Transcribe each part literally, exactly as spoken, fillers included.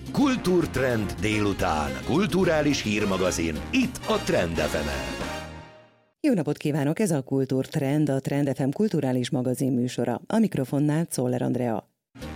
Kultúrtrend délután. Kulturális hírmagazin. Itt a Trend ef emen. Jó napot kívánok! Ez a Kultúrtrend, a Trend ef em kulturális magazin műsora. A mikrofonnál Czoller Andrea.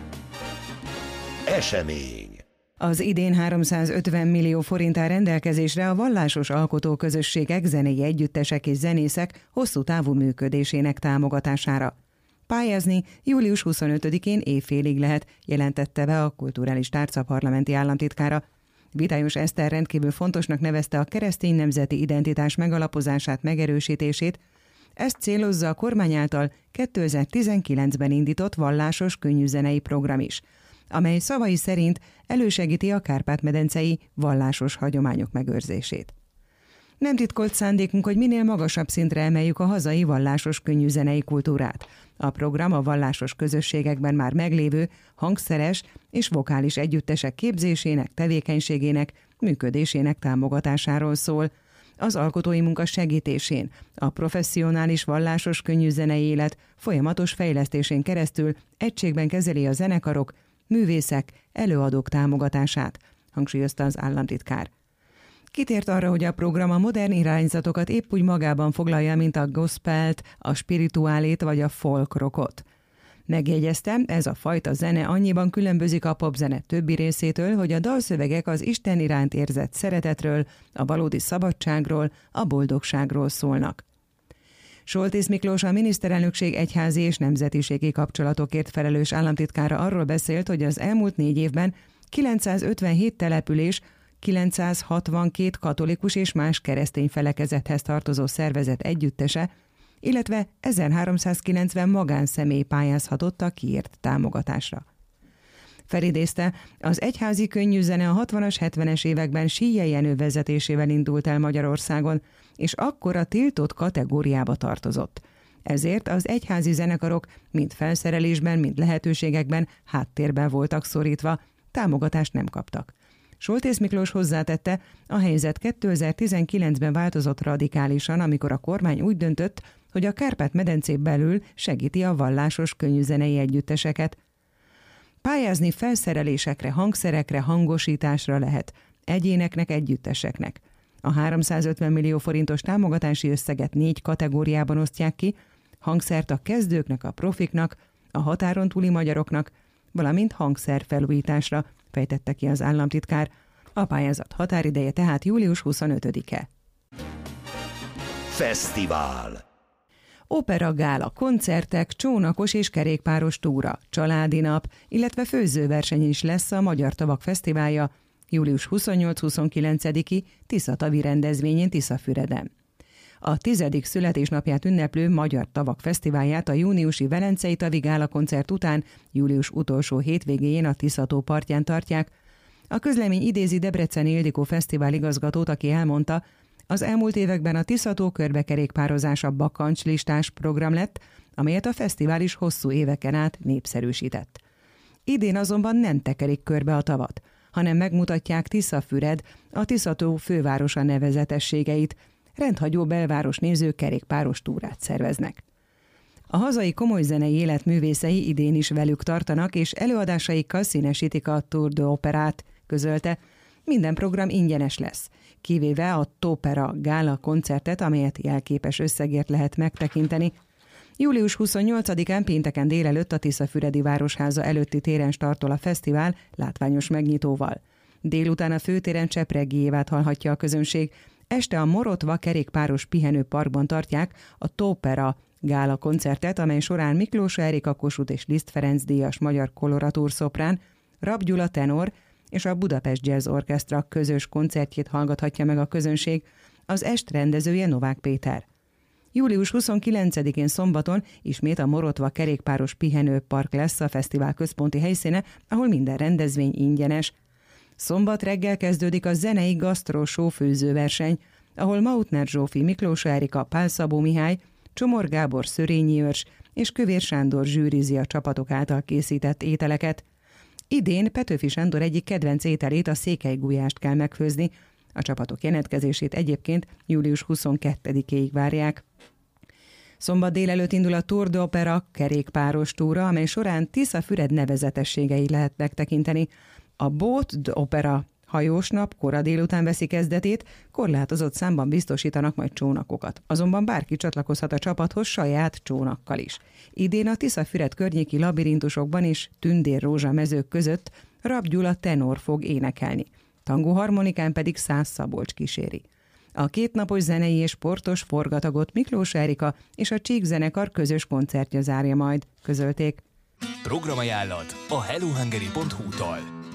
Esemény. Az idén háromszázötven millió forint áll rendelkezésre a vallásos alkotóközösségek, zenei együttesek és zenészek hosszú távú működésének támogatására. Pályázni július huszonötödikén évfélig lehet, jelentette be a Kulturális Tárca parlamenti államtitkára. Vitályos Eszter rendkívül fontosnak nevezte a keresztény nemzeti identitás megalapozását, megerősítését. Ezt célozza a kormány által kétezer-tizenkilencben indított vallásos könnyűzenei program is, amely szavai szerint elősegíti a Kárpát-medencei vallásos hagyományok megőrzését. Nem titkolt szándékunk, hogy minél magasabb szintre emeljük a hazai vallásos könnyűzenei kultúrát. A program a vallásos közösségekben már meglévő hangszeres és vokális együttesek képzésének, tevékenységének, működésének támogatásáról szól. Az alkotói munka segítésén, a professzionális vallásos könnyűzenei élet folyamatos fejlesztésén keresztül egységben kezeli a zenekarok, művészek, előadók támogatását, hangsúlyozta az államtitkár. Kitért arra, hogy a program a modern irányzatokat épp úgy magában foglalja, mint a gospelt, a spirituálét vagy a folk rockot. Megjegyeztem, ez a fajta zene annyiban különbözik a popzene többi részétől, hogy a dalszövegek az Isten iránt érzett szeretetről, a valódi szabadságról, a boldogságról szólnak. Soltész Miklós, a miniszterelnökség egyházi és nemzetiségi kapcsolatokért felelős államtitkára arról beszélt, hogy az elmúlt négy évben kilencszázötvenhét település, kilencszázhatvankét katolikus és más keresztény felekezethez tartozó szervezet együttese, illetve ezerháromszázkilencven magánszemély pályázhatott a kiírt támogatásra. Felidézte, az egyházi könnyűzene a hatvanas, hetvenes években Síje Jenő vezetésével indult el Magyarországon, és akkor a tiltott kategóriába tartozott. Ezért az egyházi zenekarok mind felszerelésben, mind lehetőségekben háttérben voltak szorítva, támogatást nem kaptak. Soltész Miklós hozzátette, a helyzet kétezer-tizenkilencben változott radikálisan, amikor a kormány úgy döntött, hogy a Kárpát-medencén belül segíti a vallásos könnyűzenei együtteseket. Pályázni felszerelésekre, hangszerekre, hangosításra lehet, egyéneknek, együtteseknek. A háromszázötven millió forintos támogatási összeget négy kategóriában osztják ki, hangszert a kezdőknek, a profiknak, a határon túli magyaroknak, valamint hangszerfelújításra, fejtette ki az államtitkár. A pályázat határideje tehát július huszonötödike. Fesztivál. Opera gála, koncertek, csónakos és kerékpáros túra, családi nap, illetve főzőverseny is lesz a Magyar Tavak Fesztiválja július huszonnyolc-huszonkilencediki Tiszatavi rendezvényén Tiszafüreden. A tizedik születésnapját ünneplő Magyar Tavak Fesztiválját a júniusi Velencei Tavi Gála koncert után július utolsó hétvégéjén a Tisza-tó partján tartják. A közlemény idézi Debreceni Ildikó fesztivál igazgatót, aki elmondta, az elmúlt években a Tisza-tó körbekerékpározása bakancslistás program lett, amelyet a fesztivál is hosszú éveken át népszerűsített. Idén azonban nem tekerik körbe a tavat, hanem megmutatják Tiszafüred, a Tisza-tó fővárosa nevezetességeit, rendhagyó belváros néző kerékpáros túrát szerveznek. A hazai komoly zenei élet művészei idén is velük tartanak, és előadásaikkal színesítik a Tour de Operát, közölte. Minden program ingyenes lesz, kivéve a Tópera gála koncertet, amelyet jelképes összegért lehet megtekinteni. július huszonnyolcadikán pénteken délelőtt a Tiszafüredi Városháza előtti téren startol a fesztivál látványos megnyitóval. Délután a főtéren Csepregi Évát hallhatja a közönség, este a Morotva kerékpáros pihenőparkban tartják a Tópera gála koncertet, amely során Miklós Erika Kossuth és Liszt Ferenc díjas magyar koloratúr szoprán, Rab Gyula tenor és a Budapest Jazz Orchestra közös koncertjét hallgathatja meg a közönség, az est rendezője Novák Péter. július huszonkilencedikén szombaton ismét a Morotva kerékpáros pihenőpark lesz a fesztivál központi helyszíne, ahol minden rendezvény ingyenes. Szombat reggel kezdődik a zenei gasztroshow főzőverseny, ahol Mautner Zsófi, Miklós Erika, Pál Szabó Mihály, Csomor Gábor, Szörényi Őrs és Kövér Sándor zsűrizi a csapatok által készített ételeket. Idén Petőfi Sándor egyik kedvenc ételét, a székelygulyást kell megfőzni. A csapatok jelentkezését egyébként július huszonkettedikéig várják. Szombat délelőtt indul a Tour de Opera kerékpáros túra, amely során Tiszafüred nevezetességei lehet megtekinteni. A Boat d'Opera hajósnap kora délután veszi kezdetét, korlátozott számban biztosítanak majd csónakokat. Azonban bárki csatlakozhat a csapathoz saját csónakkal is. Idén a Tiszafüred környéki labirintusokban és tündérrózsa mezők között Rab Gyula tenor fog énekelni. Tangóharmonikán pedig Szász Szabolcs kíséri. A kétnapos zenei és sportos forgatagot Miklós Erika és a Csík zenekar közös koncertje zárja majd, közölték. Programajánlat a hellohungary pont hu-tól.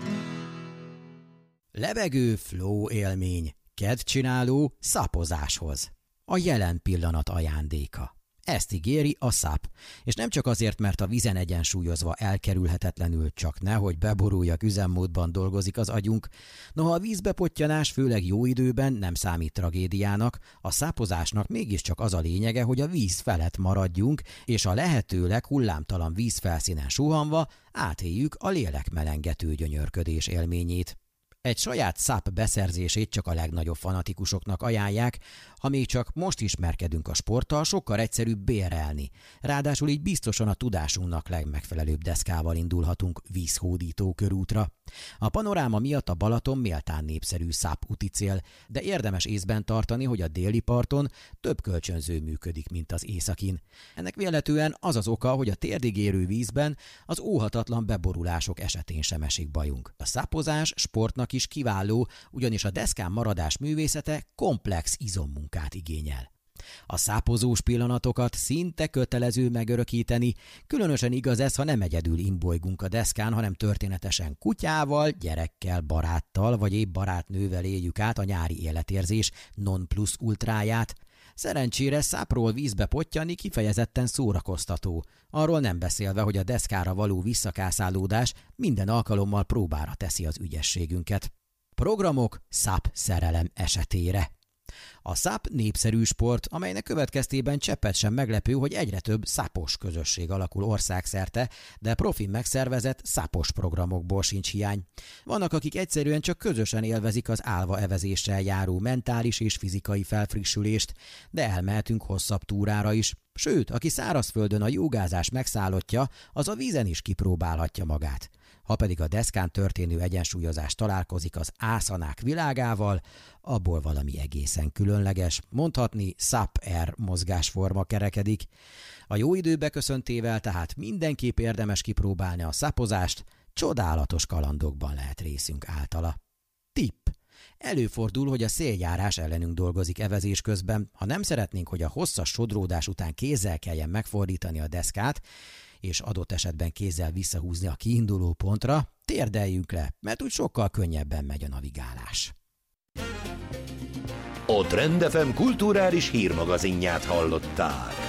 Levegő flow élmény, kedvcsináló szapozáshoz. A jelen pillanat ajándéka. Ezt ígéri a száp, és nem csak azért, mert a vízen egyensúlyozva elkerülhetetlenül, csak nehogy beboruljak üzemmódban dolgozik az agyunk. Noha a vízbepottyanás főleg jó időben nem számít tragédiának, a szápozásnak mégiscsak az a lényege, hogy a víz felett maradjunk, és a lehetőleg hullámtalan vízfelszínen suhanva átéljük a lélekmelengető gyönyörködés élményét. Egy saját száp beszerzését csak a legnagyobb fanatikusoknak ajánlják, ha még csak most ismerkedünk a sporttal, sokkal egyszerűbb bérelni. Ráadásul így biztosan a tudásunknak legmegfelelőbb deszkával indulhatunk vízhódító körútra. A panoráma miatt a Balaton méltán népszerű száp úti cél, de érdemes észben tartani, hogy a déli parton több kölcsönző működik, mint az északin. Ennek véletlenül az az oka, hogy a térdig érő vízben az óhatatlan beborulások esetén sem esik bajunk. A szápozás sportnak is kiváló, ugyanis a deszkán maradás művészete komplex izommunkát igényel. A szápozós pillanatokat szinte kötelező megörökíteni, különösen igaz ez, ha nem egyedül imbolygunk a deszkán, hanem történetesen kutyával, gyerekkel, baráttal vagy épp barátnővel éljük át a nyári életérzés non plus ultráját. Szerencsére szápról vízbe pottyanni kifejezetten szórakoztató, arról nem beszélve, hogy a deszkára való visszakászálódás minden alkalommal próbára teszi az ügyességünket. Programok száp szerelem esetére. A száp népszerű sport, amelynek következtében cseppet sem meglepő, hogy egyre több szápos közösség alakul országszerte, de profi megszervezett szápos programokból sincs hiány. Vannak, akik egyszerűen csak közösen élvezik az álva evezéssel járó mentális és fizikai felfrissülést, de elmehetünk hosszabb túrára is. Sőt, aki szárazföldön a jogázás megszállottja, az a vízen is kipróbálhatja magát. Ha pedig a deszkán történő egyensúlyozás találkozik az ászanák világával, abból valami egészen különleges, mondhatni SUP-R mozgásforma kerekedik. A jó idő beköszöntével tehát mindenképp érdemes kipróbálni a szapozást, csodálatos kalandokban lehet részünk általa. Tipp! Előfordul, hogy a széljárás ellenünk dolgozik evezés közben, ha nem szeretnénk, hogy a hosszas sodródás után kézzel kelljen megfordítani a deszkát, és adott esetben kézzel visszahúzni a kiinduló pontra, térdeljünk le, mert úgy sokkal könnyebben megy a navigálás. A Trend ef em kulturális hírmagazinját hallották.